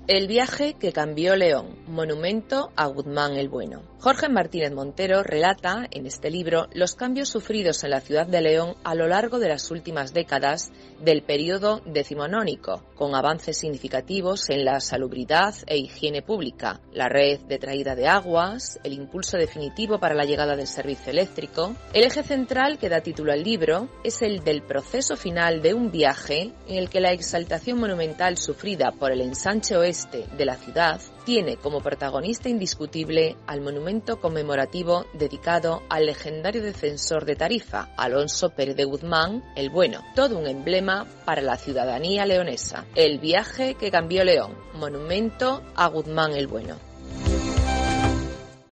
El viaje que cambió León, monumento a Guzmán el Bueno. Jorge Martínez Montero relata en este libro los cambios sufridos en la ciudad de León a lo largo de las últimas décadas del período decimonónico, con avances significativos en la salubridad e higiene pública, la red de traída de aguas, el impulso definitivo para la llegada del servicio eléctrico. El eje central que da título al libro es el del proceso final de un viaje en el que la exaltación monumental sufrida por el ensanche oeste de la ciudad tiene como protagonista indiscutible al monumento conmemorativo dedicado al legendario defensor de Tarifa, Alonso Pérez de Guzmán el Bueno, todo un emblema para la ciudadanía leonesa. El viaje que cambió León, monumento a Guzmán el Bueno.